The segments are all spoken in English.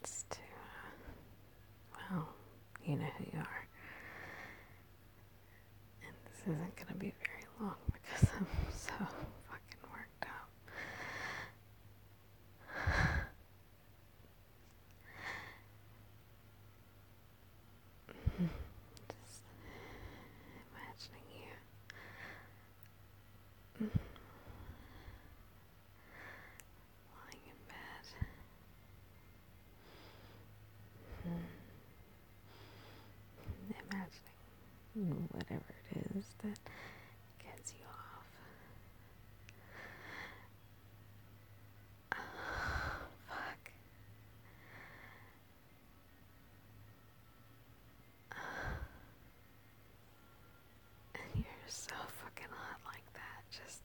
chance to, well, you know who you are. And this isn't going to be very long because I'm so fucking worked up. Just imagining you lying in bed. Imagining whatever it is that gets you off. Fuck. And you're so fucking hot like that. Just.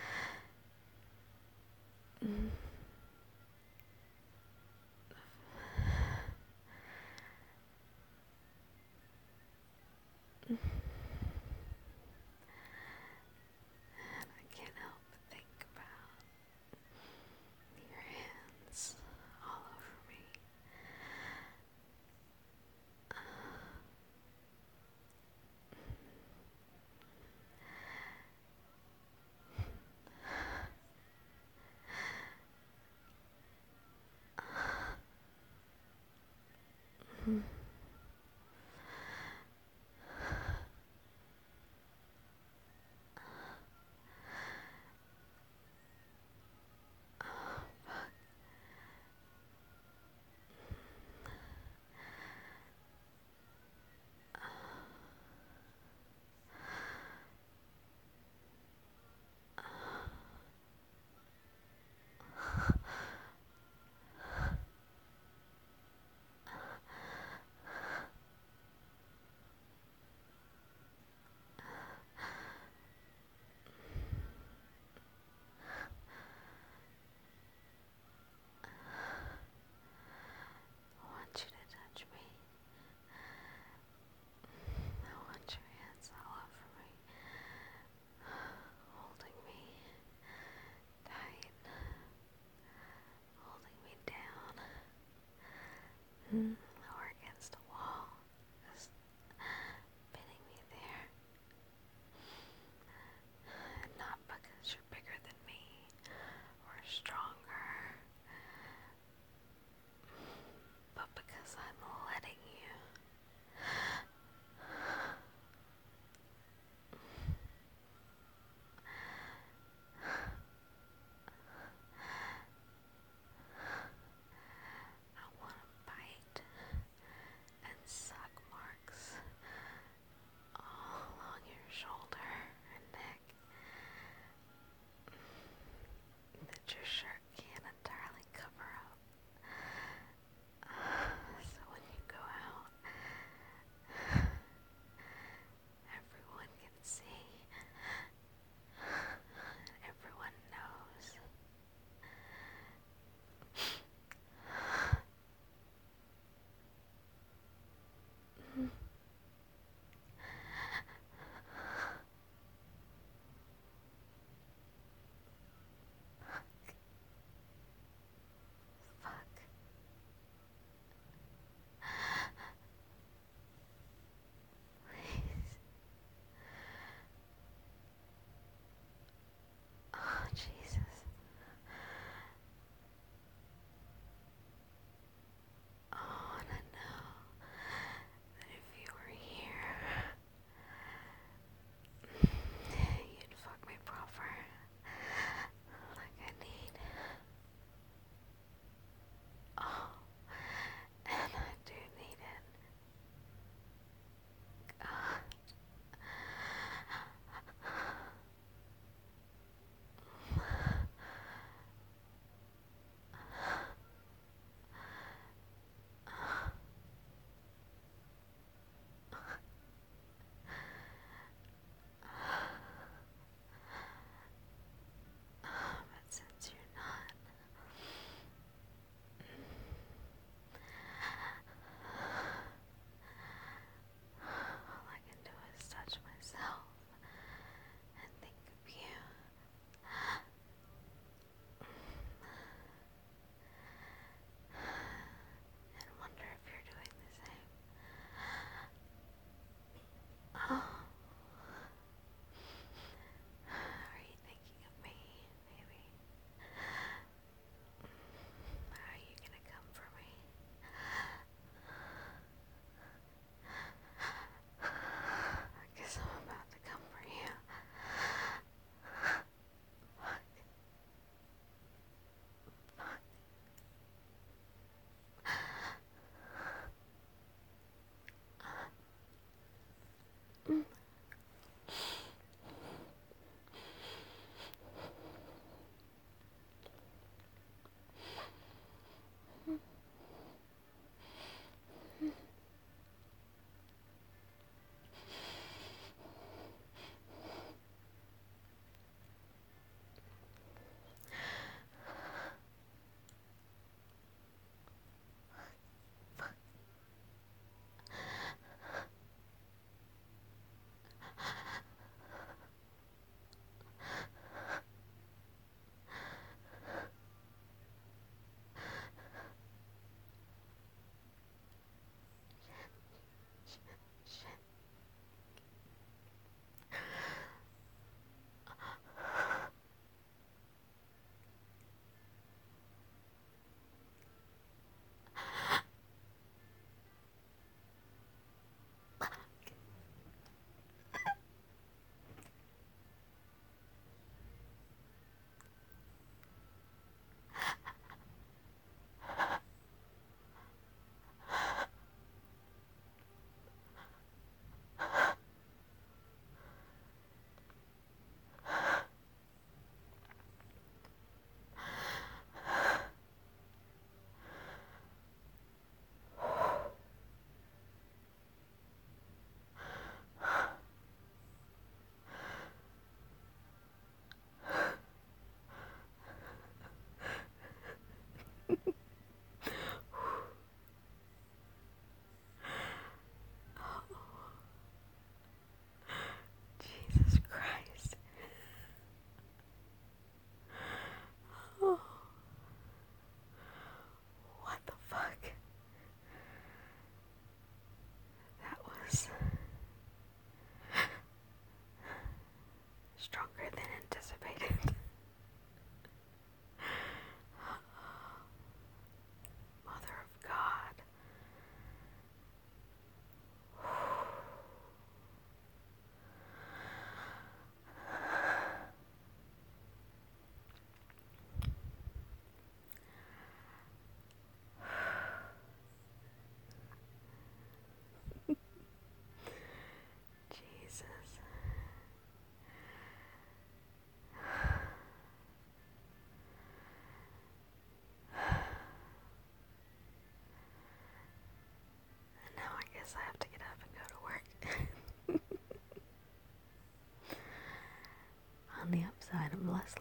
And I can't help but think about your hands all over me. I want you to touch me. I want your hands all over me, holding me tight, holding me down, or against a wall, just pinning me there. And not because you're bigger than me or stronger, but because I'm letting you. I want to bite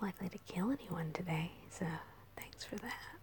likely to kill anyone today, so thanks for that.